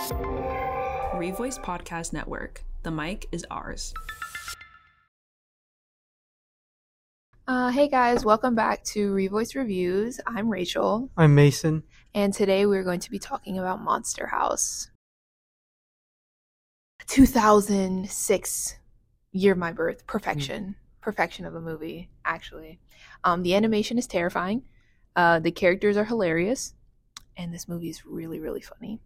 Revoice Podcast Network. The mic is ours. Hey guys, welcome back to Revoice Reviews. I'm Rachel. I'm Mason. And today we're going to be talking about Monster House. 2006, year of my birth. Perfection. Perfection of a movie, actually. The animation is terrifying. The characters are hilarious. And this movie is really, really funny.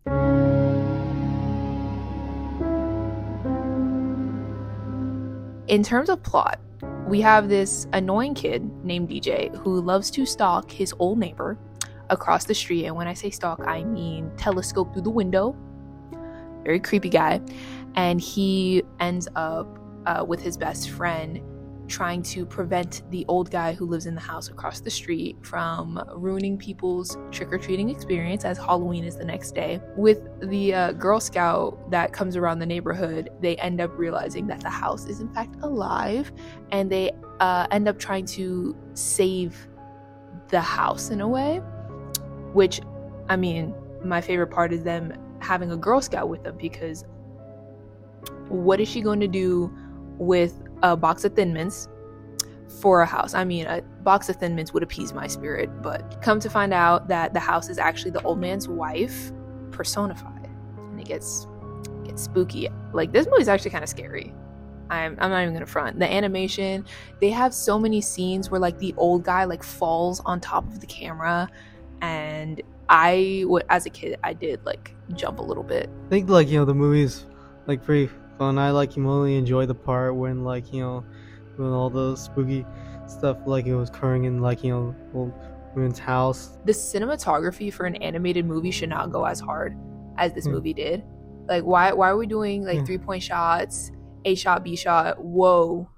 In terms of plot, we have this annoying kid named DJ who loves to stalk his old neighbor across the street. And when I say stalk, I mean telescope through the window. Very creepy guy. And he ends up with his best friend trying to prevent the old guy who lives in the house across the street from ruining people's trick-or-treating experience, as Halloween is the next day. With the Girl Scout that comes around the neighborhood, they end up realizing that the house is in fact alive, and they end up trying to save the house in a way, which, I mean, my favorite part is them having a Girl Scout with them, because what is she going to do with a box of Thin Mints for a house? I mean, a box of Thin Mints would appease my spirit, but come to find out that the house is actually the old man's wife personified, and it gets spooky. Like, this movie's actually kind of scary. I'm not even gonna front. The animation, they have so many scenes where like the old guy like falls on top of the camera, and as a kid, I did like jump a little bit. I think like, the movie's like pretty fun. I like really enjoy the part when like, when all the spooky stuff like it was occurring in like, old women's house. The cinematography for an animated movie should not go as hard as this movie did. Like, why are we doing like 3-point shots, A shot, B shot? Whoa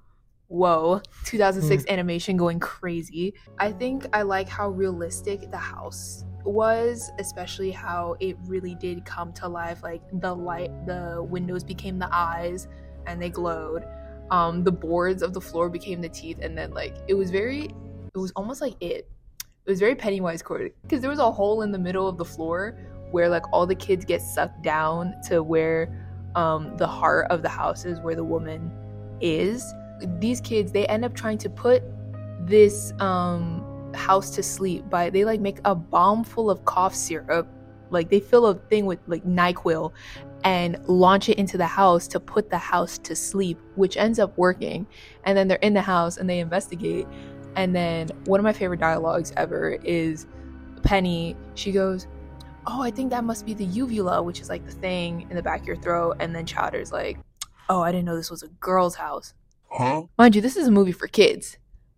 2006 animation going crazy. I think I like how realistic the house was, especially how it really did come to life. Like the windows became the eyes and they glowed. The boards of the floor became the teeth, and then like it was almost like it was very Pennywise coded, because there was a hole in the middle of the floor where like all the kids get sucked down to where the heart of the house is, where the woman is. These kids, they end up trying to put this house to sleep they like make a bomb full of cough syrup. Like, they fill a thing with like NyQuil and launch it into the house to put the house to sleep, which ends up working. And then they're in the house and they investigate, and then one of my favorite dialogues ever is Penny. She goes, "Oh, I think that must be the uvula," which is like the thing in the back of your throat. And then Chowder's like, "Oh, I didn't know this was a girl's house." Huh? Mind you, this is a movie for kids.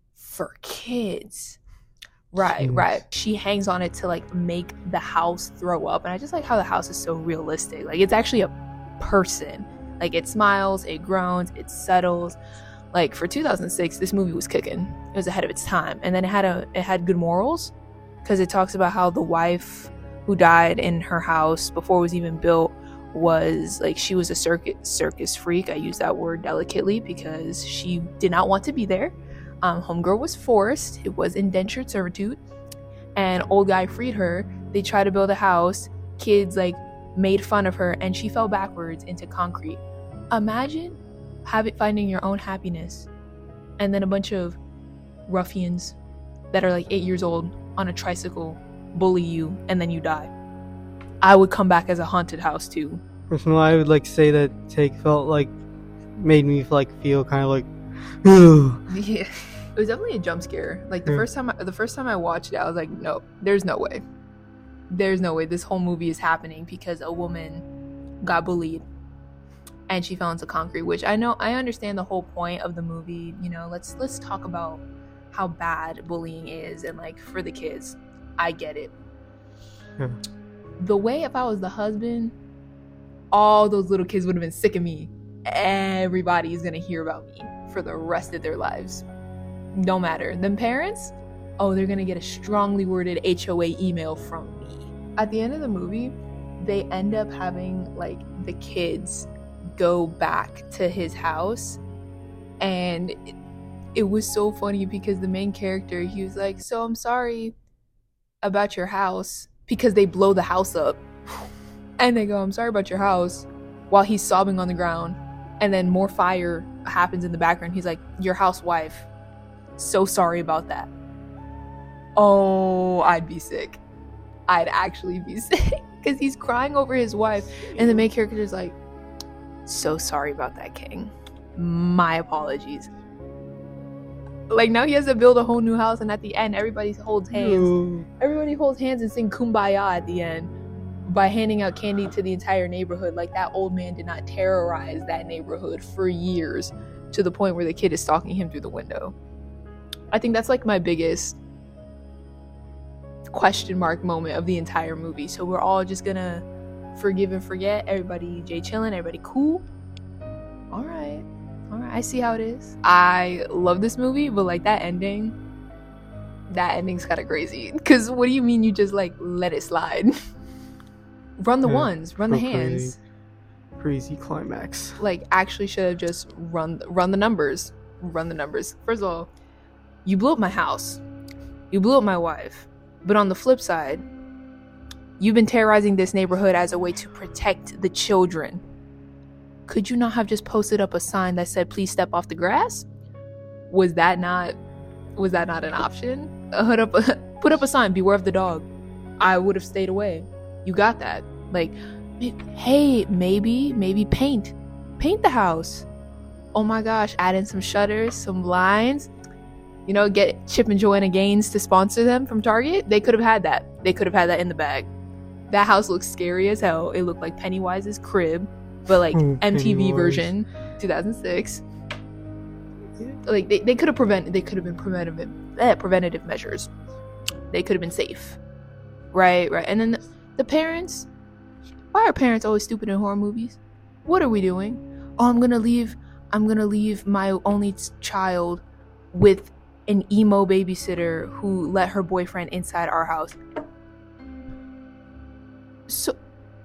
Right. She hangs on it to like make the house throw up, and I just like how the house is so realistic. Like, it's actually a person. Like, it smiles, it groans, it settles. Like, for 2006, this movie was cooking. It was ahead of its time, and then it had good morals, because it talks about how the wife who died in her house before it was even built was like, she was a circus freak. I use that word delicately because she did not want to be there. Homegirl was forced. It was indentured servitude, and old guy freed her. They tried to build a house. Kids like made fun of her, and she fell backwards into concrete. Imagine finding your own happiness, and then a bunch of ruffians that are like 8 years old on a tricycle bully you, and then you die. I would come back as a haunted house too. Personally, I would like say that take felt like made me like feel kind of like, ooh. Yeah. It was definitely a jump scare. Like, the first time I watched it, I was like, no, there's no way this whole movie is happening because a woman got bullied and she fell into concrete. Which I understand the whole point of the movie. Let's talk about how bad bullying is, and like, for the kids, I get it. The way, if I was the husband, all those little kids would have been sick of me. Everybody is gonna hear about me for the rest of their lives. No matter. Them parents, they're gonna get a strongly worded HOA email from me. At the end of the movie, they end up having like the kids go back to his house, and it was so funny because the main character, he was like, "So I'm sorry about your house," because they blow the house up. And they go, I'm sorry about your house, while he's sobbing on the ground. And then more fire happens in the background. He's like, your housewife, so sorry about that. Oh, I'd be sick. I'd actually be sick. Because he's crying over his wife. And the main character is like, so sorry about that, King. My apologies. Like, now he has to build a whole new house, and at the end, everybody holds hands. No. Everybody holds hands and sing Kumbaya at the end by handing out candy to the entire neighborhood. Like, that old man did not terrorize that neighborhood for years, to the point where the kid is stalking him through the window. I think that's like my biggest question mark moment of the entire movie. So we're all just gonna forgive and forget. Everybody Jay chilling, everybody cool. All right, I see how it is. I love this movie, but like that ending's kind of crazy. Because what do you mean you just like let it slide? Run the ones, run the hands. Crazy climax. Like, actually should have just run the numbers. First of all, you blew up my house, you blew up my wife, but on the flip side, you've been terrorizing this neighborhood as a way to protect the children. Could you not have just posted up a sign that said, please step off the grass? Was that not an option? Put up a sign, beware of the dog. I would have stayed away. You got that. Like, hey, maybe paint the house. Oh my gosh, add in some shutters, some blinds. You know, get Chip and Joanna Gaines to sponsor them from Target. They could have had that. They could have had that in the bag. That house looks scary as hell. It looked like Pennywise's crib, but like MTV version, 2006. Like, they could have been preventative measures. They could have been safe. Right. And then the parents. Why are parents always stupid in horror movies? What are we doing? Oh, I'm gonna leave my only child with an emo babysitter who let her boyfriend inside our house. So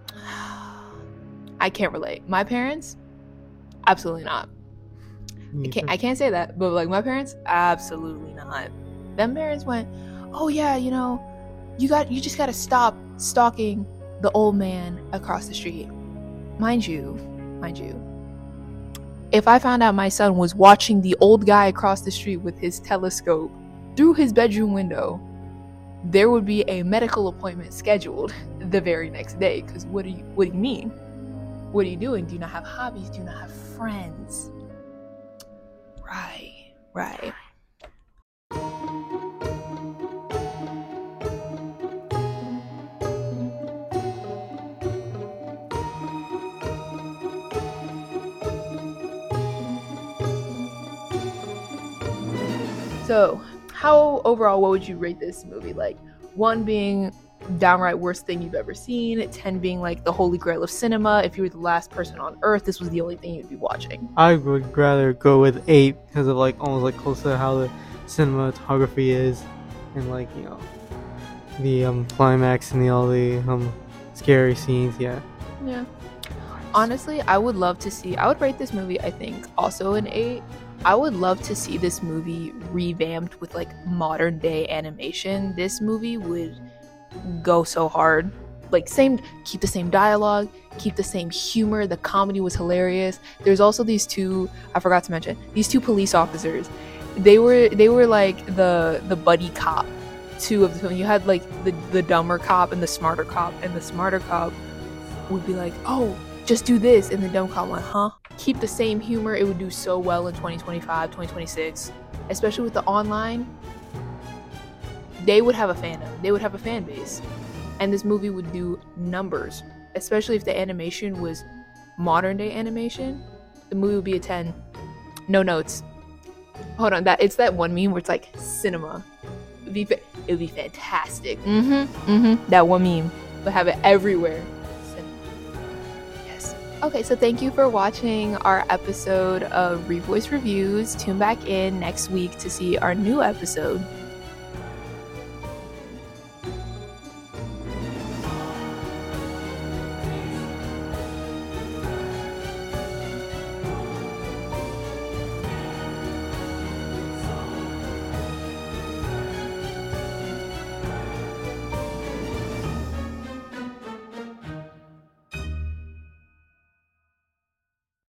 I can't relate. My parents, absolutely not. I can't say that, but like my parents, absolutely not. Them parents went, oh yeah, you know, you just gotta stop stalking the old man across the street. Mind you, if I found out my son was watching the old guy across the street with his telescope through his bedroom window, there would be a medical appointment scheduled the very next day. Because what do you mean? What are you doing? Do you not have hobbies? Do you not have friends? Right. So, what would you rate this movie? Like, 1 being downright worst thing you've ever seen, 10 being like the holy grail of cinema. If you were the last person on earth, this was the only thing you'd be watching. I would rather go with 8 because of like almost like close to how the cinematography is, and like, you know, the climax and all the scary scenes. Yeah. Honestly, I would rate this movie, I think, also an 8. I would love to see this movie revamped with like modern day animation. This movie would go so hard. Like, keep the same dialogue, keep the same humor. The comedy was hilarious. There's also these two, I forgot to mention, these 2 police officers. They were like the buddy cop 2 of the film. You had like the dumber cop and the smarter cop, and the smarter cop would be like, oh, just do this, and the dumb cop went, huh? Keep the same humor. It would do so well in 2025, 2026, especially with the online. They would have a fandom. They would have a fan base, and this movie would do numbers, especially if the animation was modern day animation. The movie would be a 10. No notes. Hold on, it's that one meme where it's like cinema. It would be fantastic. That one meme. We'll have it everywhere. Okay, so thank you for watching our episode of Revoice Reviews. Tune back in next week to see our new episode.